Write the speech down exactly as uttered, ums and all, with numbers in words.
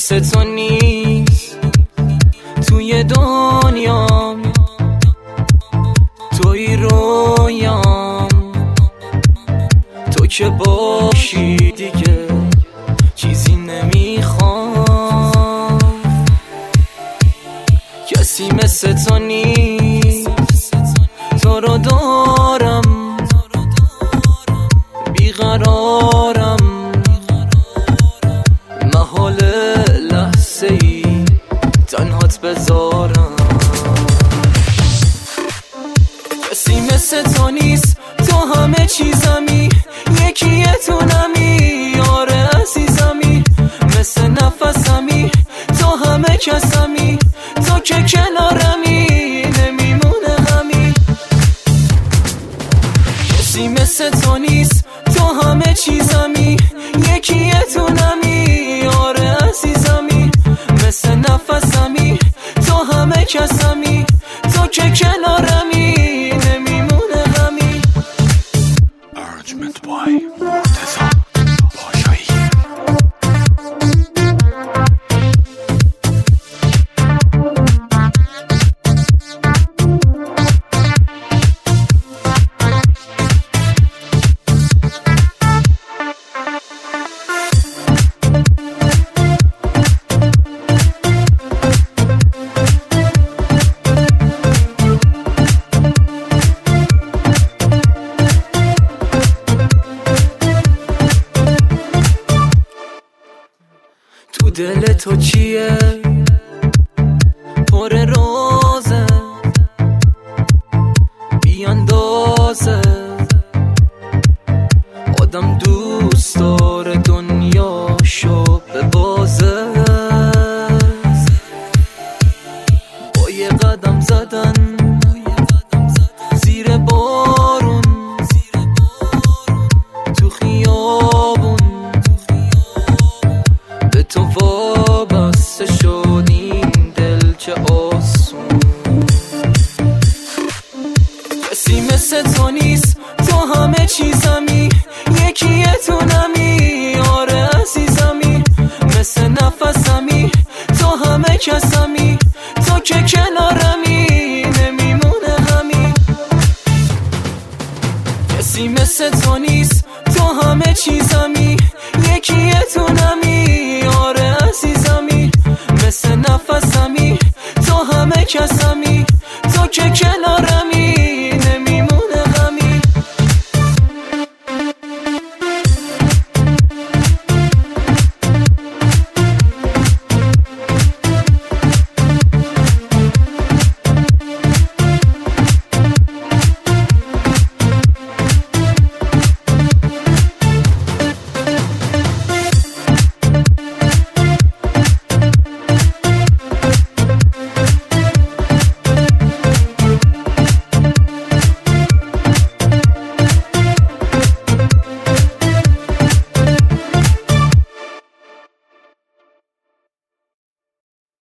مثل تو نیست توی دنیام، توی رویام، تو که باشی دیگه چیزی نمیخوام. کسی مثل تو نیست، تو رو دارم بیقرارم، محال لحظه ای تنهات بذارم. کسی مثل تو نیست، تو همه چیزمی، یکیه تو نمی، آره عزیزمی، مثل نفسمی، تو همه کسمی، تو که کنارمی نمیمونه غمی. کسی مثل تو نیست، تو همه چیزمی، یکیه تو نمی، آره عزیزمی، مثل نفسمی، تو همه کسمی، تو که کنارمی نمیمونه غمی. Arrangement by مرتضی پاشایی. تو دل تو چیه پر رازه بیاندازه، آدم دوست داره دنیاشو به بازه. با یه قدم زدن زیر بارون تو خیابون، به تو وابسته شد این دل چه آسون. کسی مثل تو نیست، تو همه چیزمی، یکیه تو نمی، آره عزیزمی، مثل نفسمی، تو همه کسمی، تو که کنارمی نمیمونه غمی. کسی مثل تو نیست، تو همه چیزمی، یکیه تو نمی، آره عزیزمی، مثل نفسمی، تو همه کسمی، تو که کنارمی